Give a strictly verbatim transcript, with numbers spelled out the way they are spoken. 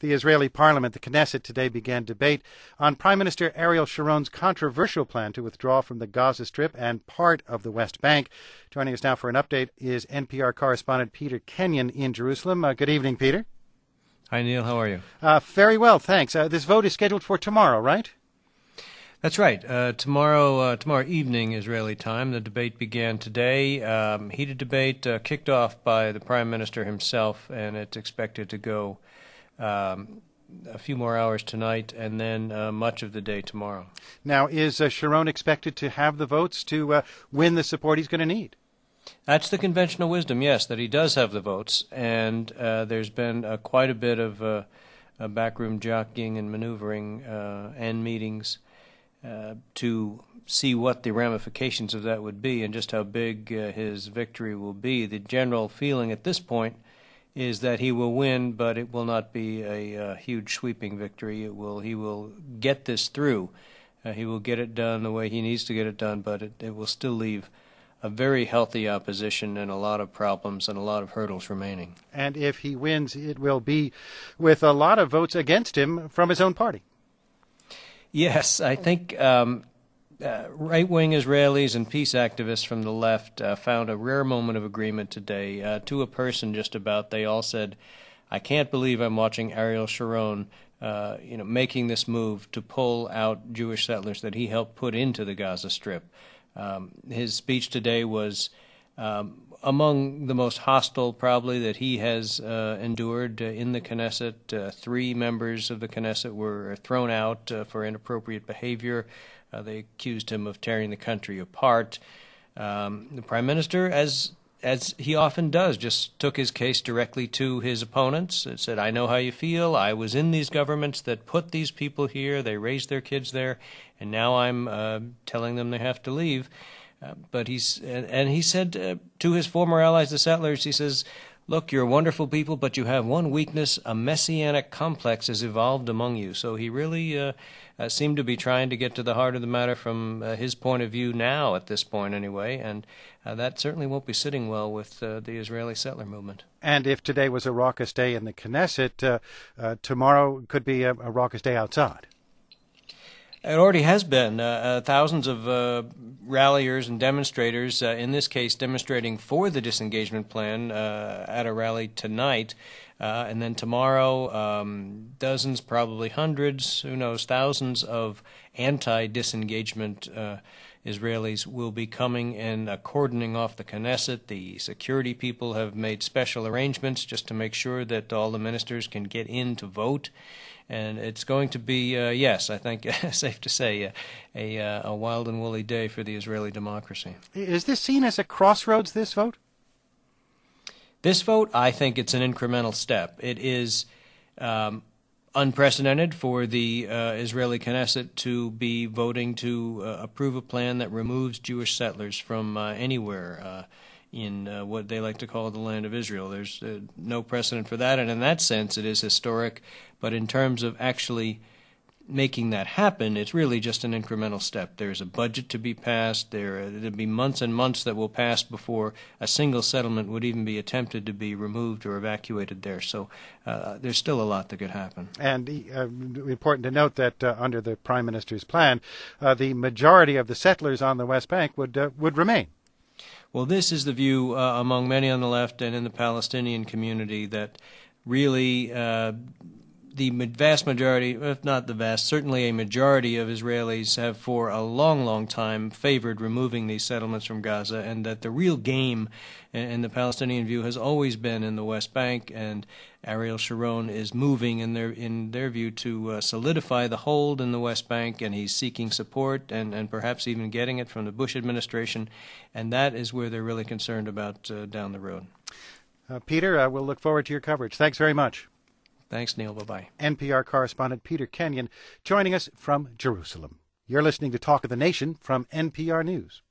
The Israeli parliament, the Knesset, today began debate on Prime Minister Ariel Sharon's controversial plan to withdraw from the Gaza Strip and part of the West Bank. Joining us now for an update is N P R correspondent Peter Kenyon in Jerusalem. Uh, good evening, Peter. Hi, Neil. How are you? Uh, very well, thanks. Uh, this vote is scheduled for tomorrow, right? That's right. Uh, tomorrow uh, tomorrow evening, Israeli time. The debate began today. Um, heated debate uh, kicked off by the Prime Minister himself, and it's expected to go um, a few more hours tonight and then uh, much of the day tomorrow. Now, is uh, Sharon expected to have the votes to uh, win the support he's going to need? That's the conventional wisdom, yes, that he does have the votes, and uh, there's been uh, quite a bit of uh, uh, backroom jockeying and maneuvering uh, and meetings Uh, to see what the ramifications of that would be and just how big uh, his victory will be. The general feeling at this point is that he will win, but it will not be a uh, huge sweeping victory. It will. He will get this through. Uh, he will get it done the way he needs to get it done, but it, it will still leave a very healthy opposition and a lot of problems and a lot of hurdles remaining. And if he wins, it will be with a lot of votes against him from his own party. Yes, I think um, uh, right-wing Israelis and peace activists from the left uh, found a rare moment of agreement today. Uh, to a person just about, they all said, I can't believe I'm watching Ariel Sharon uh, you know, making this move to pull out Jewish settlers that he helped put into the Gaza Strip. Um, his speech today was um, among the most hostile, probably, that he has uh, endured uh, in the Knesset. Uh, three members of the Knesset were thrown out uh, for inappropriate behavior. Uh, they accused him of tearing the country apart. Um, the Prime Minister, as as he often does, just took his case directly to his opponents and said, I know how you feel. I was in these governments that put these people here. They raised their kids there, and now I'm uh, telling them they have to leave. Uh, but he's and, and he said uh, to his former allies, the settlers, he says, look, you're wonderful people, but you have one weakness. A messianic complex has evolved among you. So he really uh, uh, seemed to be trying to get to the heart of the matter from uh, his point of view now, at this point anyway, and uh, that certainly won't be sitting well with uh, the Israeli settler movement. And if today was a raucous day in the Knesset, uh, uh, tomorrow could be a, a raucous day outside. It already has been. Uh, uh, thousands of uh, ralliers and demonstrators, uh, in this case demonstrating for the disengagement plan uh, at a rally tonight. Uh, and then tomorrow, um, dozens, probably hundreds, who knows, thousands of anti-disengagement uh, Israelis will be coming and uh, cordoning off the Knesset. The security people have made special arrangements just to make sure that all the ministers can get in to vote. And it's going to be, uh, yes, I think safe to say, uh, a, uh, a wild and woolly day for the Israeli democracy. Is this seen as a crossroads, this vote? This vote, I think it's an incremental step. It is um, unprecedented for the uh, Israeli Knesset to be voting to uh, approve a plan that removes Jewish settlers from uh, anywhere uh, in uh, what they like to call the land of Israel. There's uh, no precedent for that, and in that sense it is historic. But in terms of actually making that happen, it's really just an incremental step. There's a budget to be passed. There, uh, there'll be months and months that will pass before a single settlement would even be attempted to be removed or evacuated there. So uh, there's still a lot that could happen. And uh, important to note that uh, under the Prime Minister's plan, uh, the majority of the settlers on the West Bank would uh, would remain. Well, this is the view uh, among many on the left and in the Palestinian community that really uh, the vast majority, if not the vast, certainly a majority of Israelis have for a long, long time favored removing these settlements from Gaza, and that the real game in the Palestinian view has always been in the West Bank, and Ariel Sharon is moving in their in their view to uh, solidify the hold in the West Bank, and he's seeking support and, and perhaps even getting it from the Bush administration, and that is where they're really concerned about uh, down the road. Uh, Peter, uh, we'll look forward to your coverage. Thanks very much. Thanks, Neil. Bye-bye. N P R correspondent Peter Kenyon joining us from Jerusalem. You're listening to Talk of the Nation from N P R News.